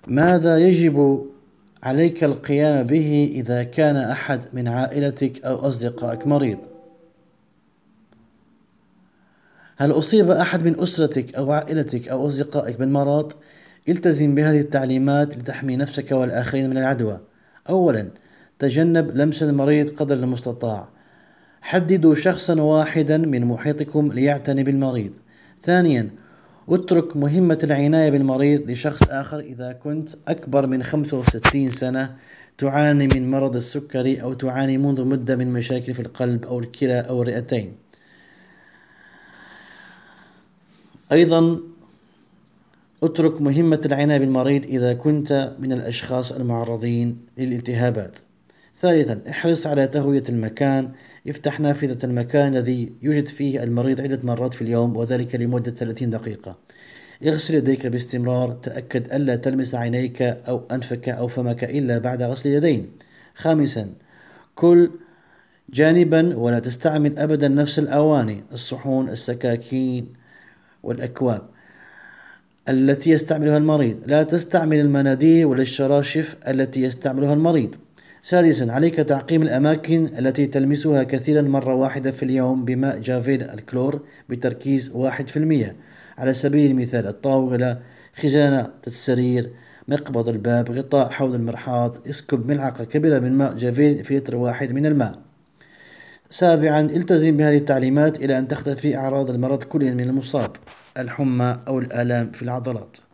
ماذا يجب عليك القيام به إذا كان أحد من عائلتك أو أصدقائك مريض؟ هل أصيب أحد من أسرتك أو عائلتك أو أصدقائك بالمرض؟ التزم بهذه التعليمات لتحمي نفسك والآخرين من العدوى. أولا، تجنب لمس المريض قدر المستطاع. حددوا شخصا واحدا من محيطكم ليعتني بالمريض. ثانيا، اترك مهمة العناية بالمريض لشخص آخر إذا كنت أكبر من 65 سنة، تعاني من مرض السكري أو تعاني منذ مدة من مشاكل في القلب أو الكلى أو الرئتين. أيضا، اترك مهمة العناية بالمريض إذا كنت من الأشخاص المعرضين للالتهابات. ثالثا، احرص على تهوية المكان. افتح نافذة المكان الذي يوجد فيه المريض عدة مرات في اليوم، وذلك لمدة 30 دقيقة. اغسل يديك باستمرار. تأكد ألا تلمس عينيك أو أنفك أو فمك إلا بعد غسل اليدين. خامسا، كل جانبا ولا تستعمل أبدا نفس الأواني، الصحون، السكاكين والأكواب التي يستعملها المريض. لا تستعمل المناديل ولا الشراشف التي يستعملها المريض. سادسا، عليك تعقيم الأماكن التي تلمسها كثيرا مرة واحدة في اليوم بماء جافيل الكلور بتركيز 1%. على سبيل المثال، الطاولة، خزانة السرير، مقبض الباب، غطاء حوض المرحاض. اسكب ملعقة كبيرة من ماء جافيل في لتر واحد من الماء. سابعا، التزم بهذه التعليمات إلى أن تختفي أعراض المرض كل من المصاب، الحمى أو الآلام في العضلات.